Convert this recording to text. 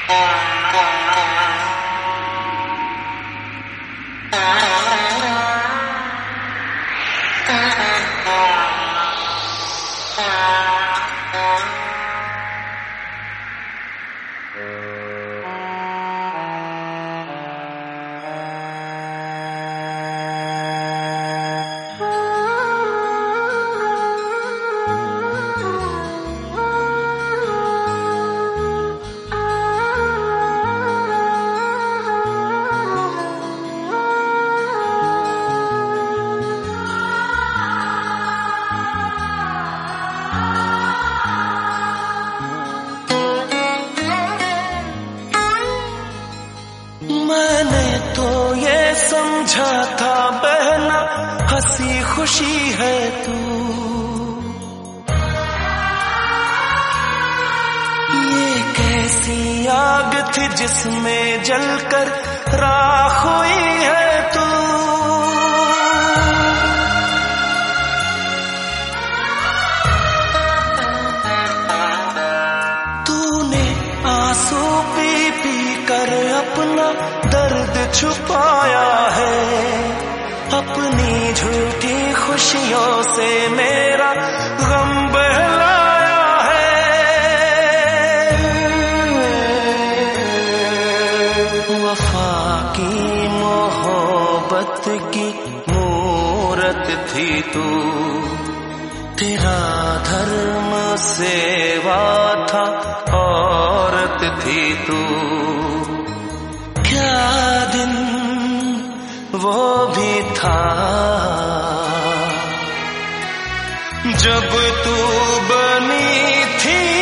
मैंने तो ये समझा था बहना हंसी खुशी है तू, ये कैसी आग थी जिसमें जलकर राख हुई है तू। तूने आंसू पी पी कर अपना दर्द छुपाया है, अपनी झूठी खुशियों से मेरा गम बहलाया है। वफा की मोहब्बत की मूरत थी तू, तेरा धर्म सेवा था औरत थी तू। क्या दिन वो भी था जब तू बनी थी